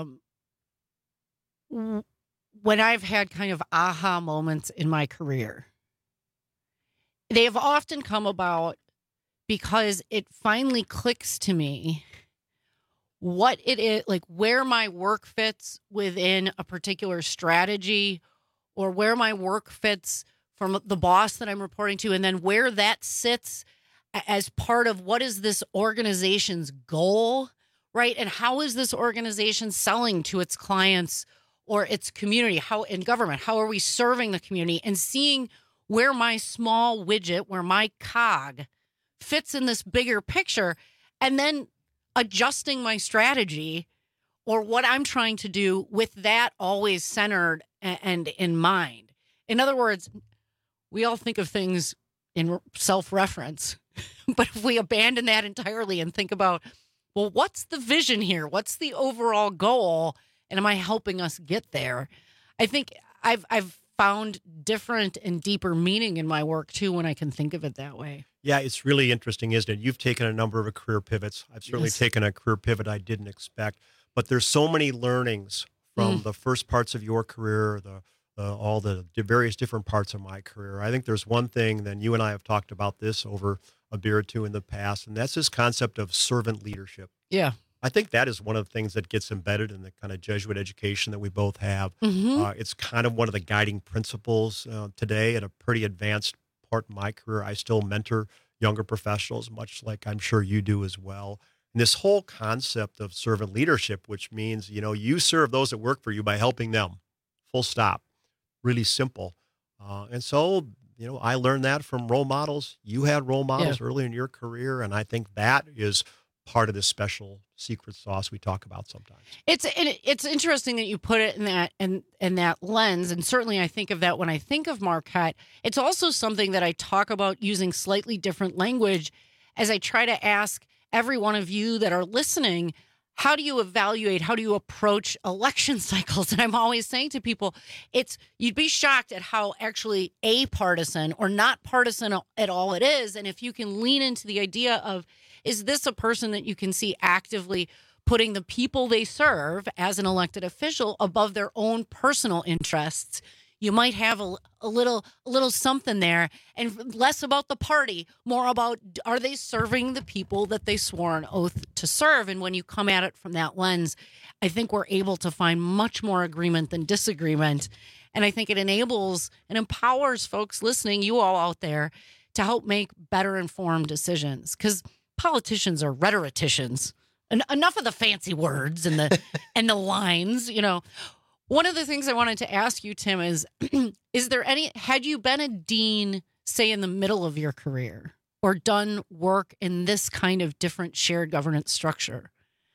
when I've had kind of aha moments in my career, they have often come about because it finally clicks to me what it is, like where my work fits within a particular strategy, or where my work fits from the boss that I'm reporting to, and then where that sits as part of what is this organization's goal, right? And how is this organization selling to its clients or its community? How in government, how are we serving the community? And seeing where my small widget, where my cog fits in this bigger picture, and then adjusting my strategy or what I'm trying to do with that always centered and in mind. In other words, we all think of things in self-reference, but if we abandon that entirely and think about, well, what's the vision here? What's the overall goal? And am I helping us get there? I think I've found different and deeper meaning in my work too when I can think of it that way. Yeah, it's really interesting, isn't it? You've taken a number of career pivots. I've certainly taken a career pivot I didn't expect, but there's so many learnings from the first parts of your career, all the various different parts of my career. I think there's one thing, then you and I have talked about this over a beer or two in the past, and that's this concept of servant leadership. Yeah. I think that is one of the things that gets embedded in the kind of Jesuit education that we both have. It's kind of one of the guiding principles today at a pretty advanced part in my career. I still mentor younger professionals, much like I'm sure you do as well. And this whole concept of servant leadership, which means, you serve those that work for you by helping them, full stop, really simple. And so, I learned that from role models. You had role models early in your career, and I think that is part of this special secret sauce we talk about sometimes. It's interesting that you put it in that lens, and certainly I think of that when I think of Marquette. It's also something that I talk about using slightly different language as I try to ask every one of you that are listening, how do you evaluate, how do you approach election cycles? And I'm always saying to people, you'd be shocked at how actually apartisan or not partisan at all it is. And if you can lean into the idea of, is this a person that you can see actively putting the people they serve as an elected official above their own personal interests? You might have a little something there, and less about the party, more about, are they serving the people that they swore an oath to serve? And when you come at it from that lens, I think we're able to find much more agreement than disagreement. And I think it enables and empowers folks listening, you all out there, to help make better informed decisions. Because politicians are rhetoricians. Enough of the fancy words and the and the lines, One of the things I wanted to ask you, Tim, is had you been a dean, say, in the middle of your career or done work in this kind of different shared governance structure,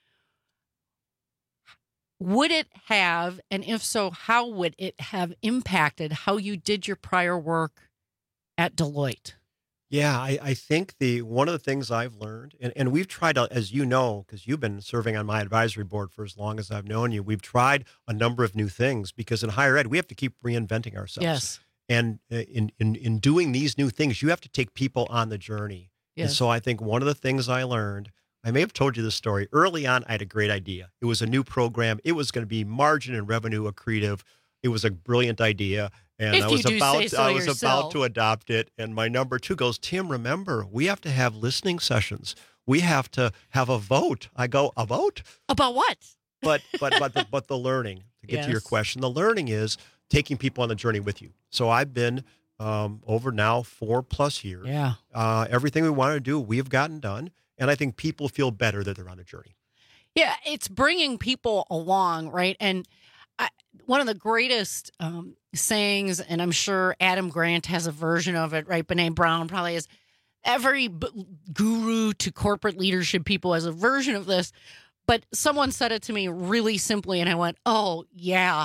would it have, and if so, how would it have impacted how you did your prior work at Deloitte? Yeah, I think one of the things I've learned, and we've tried to, as you know, because you've been serving on my advisory board for as long as I've known you, we've tried a number of new things because in higher ed, we have to keep reinventing ourselves. Yes. And in doing these new things, you have to take people on the journey. Yes. And so I think one of the things I learned, I may have told you this story, early on, I had a great idea. It was a new program. It was going to be margin and revenue accretive. It was a brilliant idea. And I was about to adopt it. And my number 2 goes, Tim, remember, we have to have listening sessions. We have to have a vote. I go, a vote? About what? But the learning, to get to your question, the learning is taking people on the journey with you. So I've been over now 4+ years. Yeah. Everything we wanted to do, we've gotten done. And I think people feel better that they're on the journey. Yeah, it's bringing people along, right? And one of the greatest sayings, and I'm sure Adam Grant has a version of it, right? Brene Brown probably is. Every guru to corporate leadership people has a version of this. But someone said it to me really simply, and I went, oh, yeah.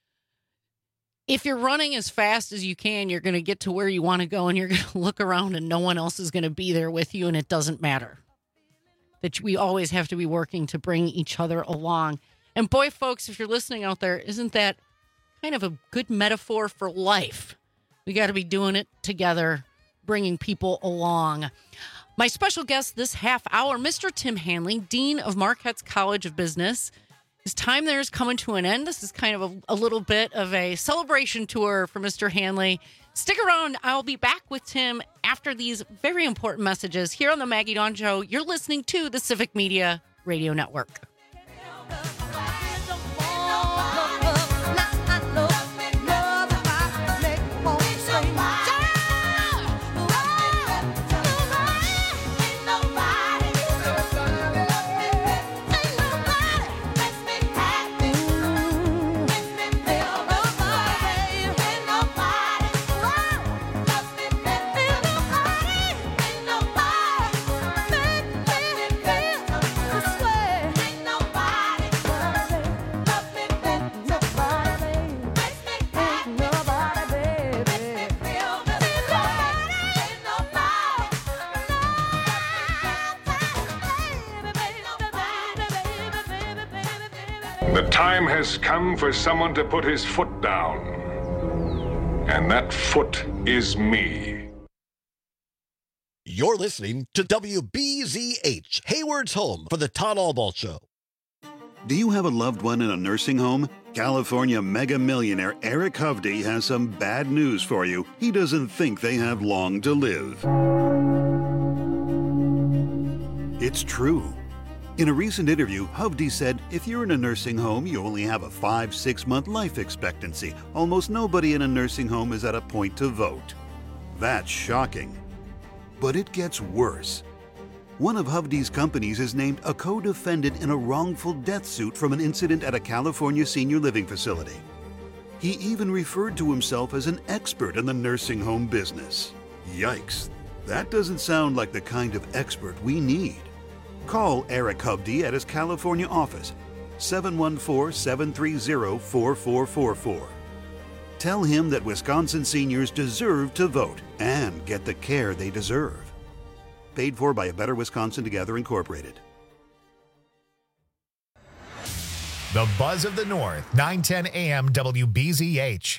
If you're running as fast as you can, you're going to get to where you want to go, and you're going to look around, and no one else is going to be there with you, and it doesn't matter. That we always have to be working to bring each other along. And boy, folks, if you're listening out there, isn't that kind of a good metaphor for life? We got to be doing it together, bringing people along. My special guest this half hour, Mr. Tim Hanley, Dean of Marquette's College of Business. His time there is coming to an end. This is kind of a little bit of a celebration tour for Mr. Hanley. Stick around. I'll be back with Tim after these very important messages here on the Maggie Dawn Show. You're listening to the Civic Media Radio Network. The time has come for someone to put his foot down. And that foot is me. You're listening to WBZH, Hayward's home for the Todd Albaugh Show. Do you have a loved one in a nursing home? California mega millionaire Eric Hovde has some bad news for you. He doesn't think they have long to live. It's true. In a recent interview, Hovde said, if you're in a nursing home, you only have a 5-6 month life expectancy. Almost nobody in a nursing home is at a point to vote. That's shocking. But it gets worse. One of Hovde's companies is named a co-defendant in a wrongful death suit from an incident at a California senior living facility. He even referred to himself as an expert in the nursing home business. Yikes. That doesn't sound like the kind of expert we need. Call Eric Hovde at his California office, 714-730-4444. Tell him that Wisconsin seniors deserve to vote and get the care they deserve. Paid for by A Better Wisconsin Together, Incorporated. The Buzz of the North, 910 AM WBZH.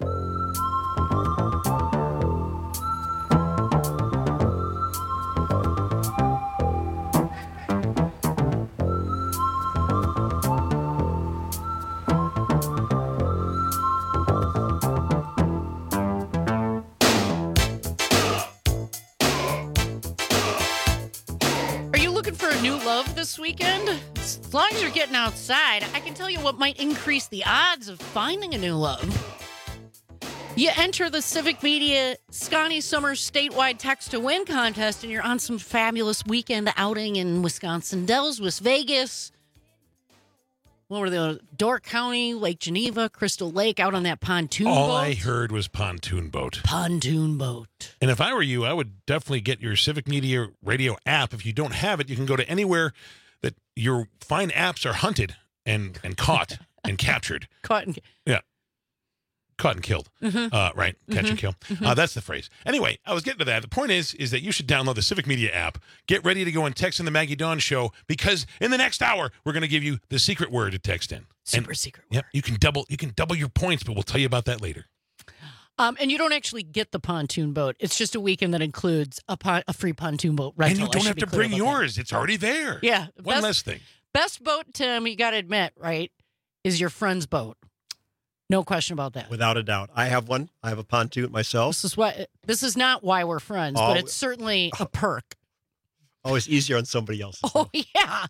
This weekend, as long as you're getting outside, I can tell you what might increase the odds of finding a new love. You enter the Civic Media Scotty Summer Statewide Text to Win contest, and you're on some fabulous weekend outing in Wisconsin Dells, West Vegas. What were they? Door County, Lake Geneva, Crystal Lake, out on that pontoon boat. All I heard was pontoon boat. Pontoon boat. And if I were you, I would definitely get your Civic Media Radio app. If you don't have it, you can go to anywhere that your fine apps are hunted and caught and captured. Caught and killed. Mm-hmm. Right. Catch and kill. Mm-hmm. That's the phrase. Anyway, I was getting to that. The point is that you should download the Civic Media app. Get ready to go and text in the Maggie Dawn Show, because in the next hour, we're going to give you the secret word to text in. Secret word. Yep. You can double your points, but we'll tell you about that later. And you don't actually get the pontoon boat. It's just a weekend that includes a free pontoon boat rental. And you don't have to bring yours. It's already there. Yeah. One less thing. Best boat, Tim, you got to admit, right, is your friend's boat. No question about that. Without a doubt. I have one. I have a pontoon myself. This is not why we're friends, but it's certainly a perk. Always easier on somebody else. Oh, yeah.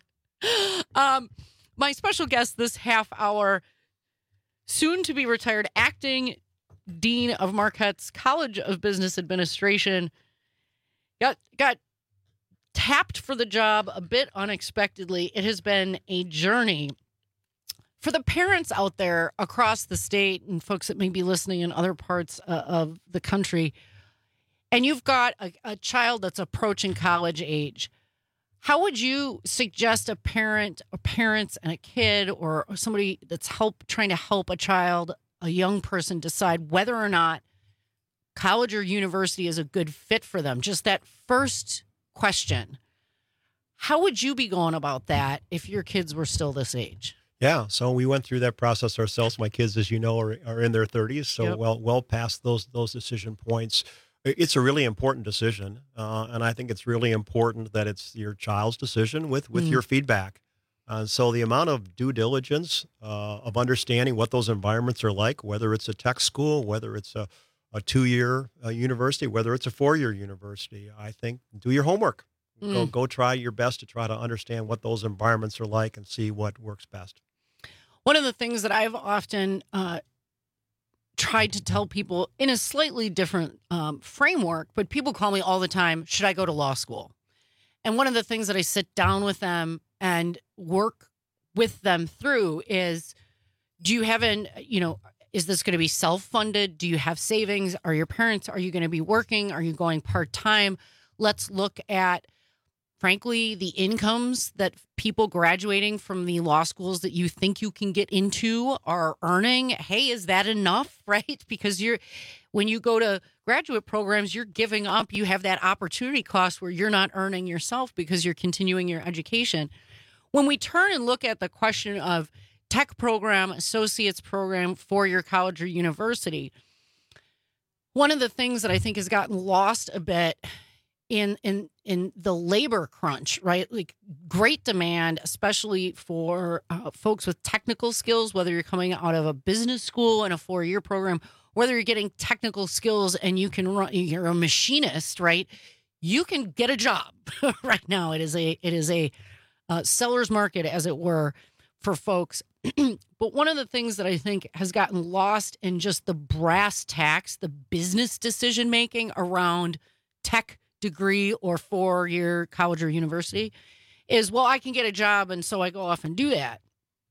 My special guest this half hour, soon to be retired acting dean of Marquette's College of Business Administration, got tapped for the job a bit unexpectedly. It has been a journey. For the parents out there across the state and folks that may be listening in other parts of the country, and you've got a child that's approaching college age, how would you suggest a parent or parents and a kid or somebody that's trying to help a child, a young person, decide whether or not college or university is a good fit for them? Just that first question. How would you be going about that if your kids were still this age? Yeah, so we went through that process ourselves. My kids, as you know, are in their 30s, so Yep. well past those decision points. It's a really important decision, and I think it's really important that it's your child's decision with your feedback. So the amount of due diligence of understanding what those environments are like, whether it's a tech school, whether it's a 2-year university, whether it's a 4-year university, I think do your homework. Go try your best to try to understand what those environments are like and see what works best. One of the things that I've often tried to tell people in a slightly different framework, but people call me all the time, should I go to law school? And one of the things that I sit down with them and work with them through is, do you have is this going to be self-funded? Do you have savings? Are you going to be working? Are you going part-time? Let's look at, frankly, the incomes that people graduating from the law schools that you think you can get into are earning. Hey, is that enough, right? Because when you go to graduate programs, you're giving up. You have that opportunity cost where you're not earning yourself because you're continuing your education. When we turn and look at the question of tech program, associate's program for your college or university, one of the things that I think has gotten lost a bit in the labor crunch, right? Like great demand, especially for folks with technical skills, whether you're coming out of a business school and a 4-year program, whether you're getting technical skills and you're a machinist, right? You can get a job right now. It is a seller's market, as it were, for folks. But one of the things that I think has gotten lost in just the brass tacks, the business decision making around tech degree or 4-year college or university is, well, I can get a job, and so I go off and do that.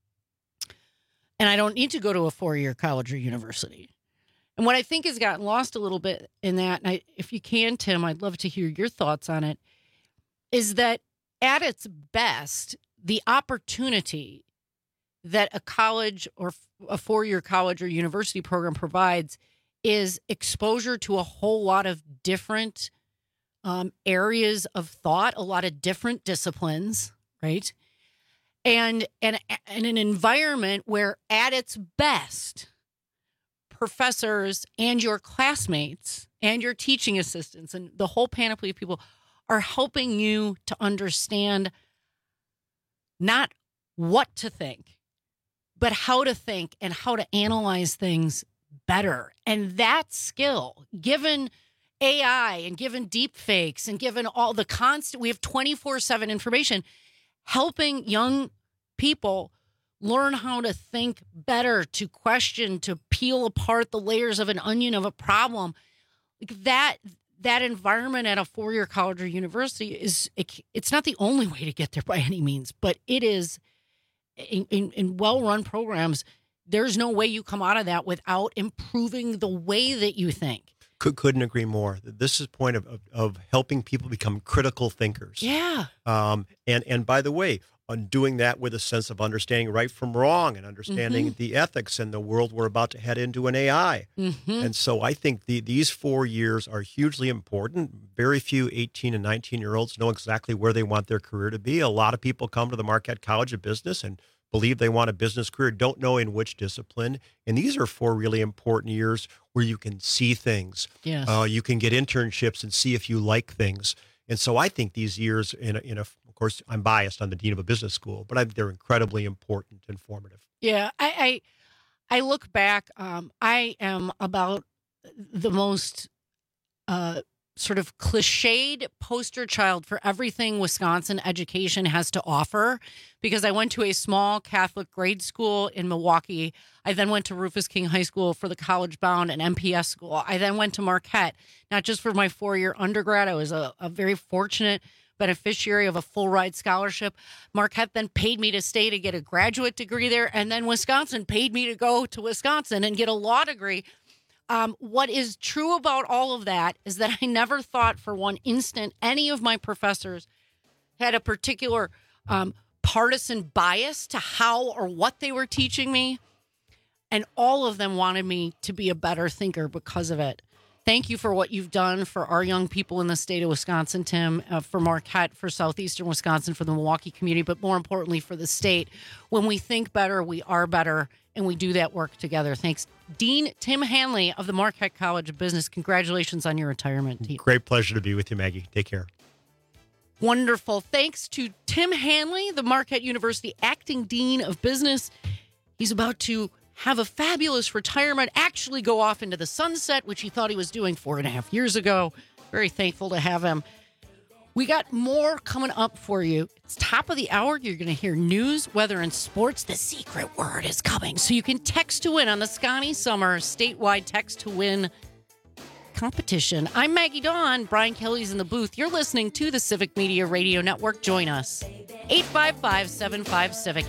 And I don't need to go to a 4-year college or university. And what I think has gotten lost a little bit in that, and if you can, Tim, I'd love to hear your thoughts on it, is that at its best, the opportunity that a college or a 4-year college or university program provides is exposure to a whole lot of different areas of thought, a lot of different disciplines, right? And an environment where, at its best, professors and your classmates and your teaching assistants and the whole panoply of people are helping you to understand not what to think, but how to think and how to analyze things better. And that skill, given AI and given deep fakes and given all the constant, we have 24/7 information, helping young people learn how to think better, to question, to peel apart the layers of an onion of a problem. That environment at a 4-year college or university it's not the only way to get there by any means, but it is in well-run programs. There's no way you come out of that without improving the way that you think. Couldn't agree more. This is a point of helping people become critical thinkers. Yeah. And by the way, on doing that with a sense of understanding right from wrong and understanding the ethics in the world we're about to head into an AI. And so I think these 4 years are hugely important. Very few 18 and 19-year-olds know exactly where they want their career to be. A lot of people come to the Marquette College of Business and believe they want a business career, don't know in which discipline. And these are 4 really important years where you can see things. Yes. You can get internships and see if you like things. And so I think these years of course, I'm biased on the dean of a business school, but I think they're incredibly important and formative. Yeah, I look back. I am about the most sort of cliched poster child for everything Wisconsin education has to offer, because I went to a small Catholic grade school in Milwaukee. I then went to Rufus King High School for the college bound and MPS school. I then went to Marquette, not just for my 4-year undergrad. I was a very fortunate beneficiary of a full ride scholarship. Marquette then paid me to stay to get a graduate degree there. And then Wisconsin paid me to go to Wisconsin and get a law degree. What is true about all of that is that I never thought for one instant any of my professors had a particular partisan bias to how or what they were teaching me. And all of them wanted me to be a better thinker because of it. Thank you for what you've done for our young people in the state of Wisconsin, Tim, for Marquette, for Southeastern Wisconsin, for the Milwaukee community, but more importantly for the state. When we think better, we are better, and we do that work together. Thanks. Dean Tim Hanley of the Marquette College of Business, congratulations on your retirement. Great pleasure to be with you, Maggie. Take care. Wonderful. Thanks to Tim Hanley, the Marquette University Acting Dean of Business. He's about to have a fabulous retirement, actually go off into the sunset, which he thought he was doing 4.5 years ago. Very thankful to have him. We got more coming up for you. It's top of the hour. You're going to hear news, weather, and sports. The secret word is coming. So you can text to win on the Scotty Summer statewide text to win competition. I'm Maggie Dawn. Brian Kelly's in the booth. You're listening to the Civic Media Radio Network. Join us. 855-75-CIVIC,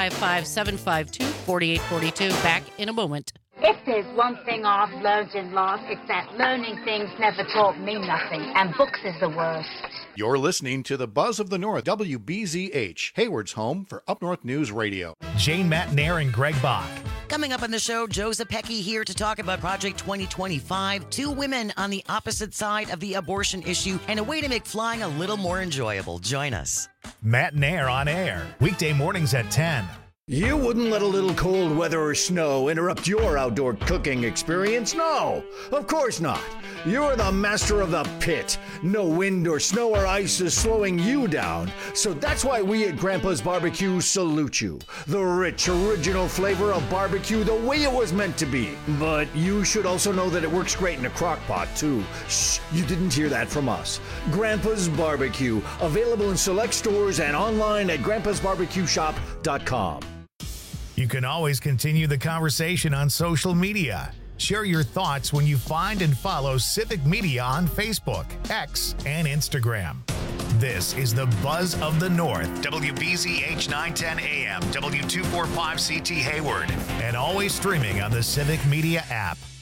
855-752-4842. Back in a moment. If there's one thing I've learned in life, it's that learning things never taught me nothing, and books is the worst. You're listening to the Buzz of the North, WBZH, Hayward's home for Up North News Radio. Jane Matnair and Greg Bach. Coming up on the show, Joe Zepecki here to talk about Project 2025, 2 women on the opposite side of the abortion issue, and a way to make flying a little more enjoyable. Join us. Matnair on air, weekday mornings at 10. You wouldn't let a little cold weather or snow interrupt your outdoor cooking experience? No, of course not. You're the master of the pit. No wind or snow or ice is slowing you down. So that's why we at Grandpa's Barbecue salute you. The rich, original flavor of barbecue the way it was meant to be. But you should also know that it works great in a crock pot, too. Shh, you didn't hear that from us. Grandpa's Barbecue, available in select stores and online at grandpasbarbecueshop.com. You can always continue the conversation on social media. Share your thoughts when you find and follow Civic Media on Facebook, X, and Instagram. This is the Buzz of the North, WBZH 910 AM, W245CT Hayward, and always streaming on the Civic Media app.